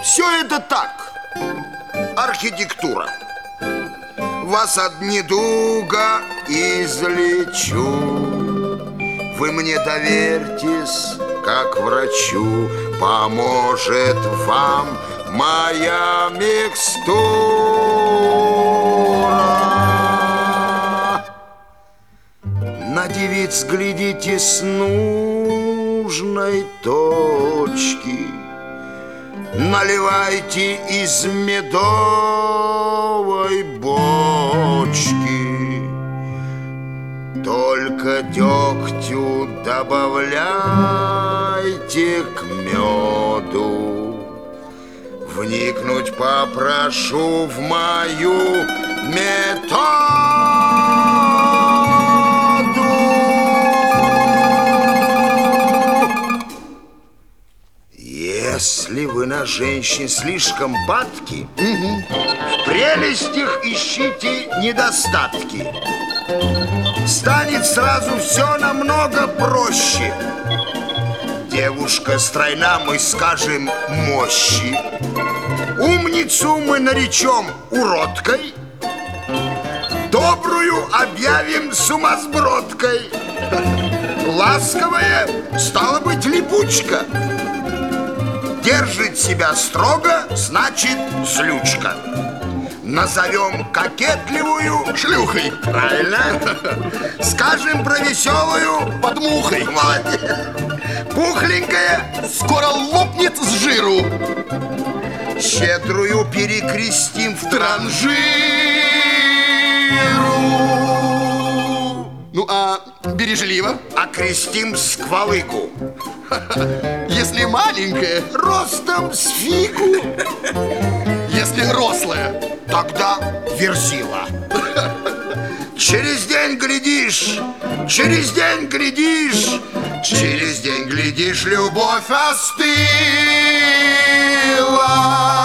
Все это так, архитектура. Вас от недуга излечу. Вы мне доверьтесь, как врачу, поможет вам моя микстура. На девиц глядите с нужной точки, наливайте из медовой бочки. Только дегтю добавляйте к меду. Вникнуть попрошу в мою методу. Если вы на женщин слишком падки, в прелестях ищите недостатки. Станет сразу все намного проще. Девушка стройна, мы скажем мощи. Умницу мы наречем уродкой, добрую объявим сумасбродкой. Ласковая стала быть липучка. Держит себя строго, значит злючка. Назовем кокетливую шлюхой. Правильно. Скажем про веселую подмухой. Молодец. Пухленькая скоро лопнет с жиру. Щедрую перекрестим в транжиру. Ну, а бережливо? Окрестим сквалыгу. Если маленькая, Ростом с фигу. если рослая, Тогда верзила. Через день глядишь, через день глядишь, через день глядишь, любовь остыла.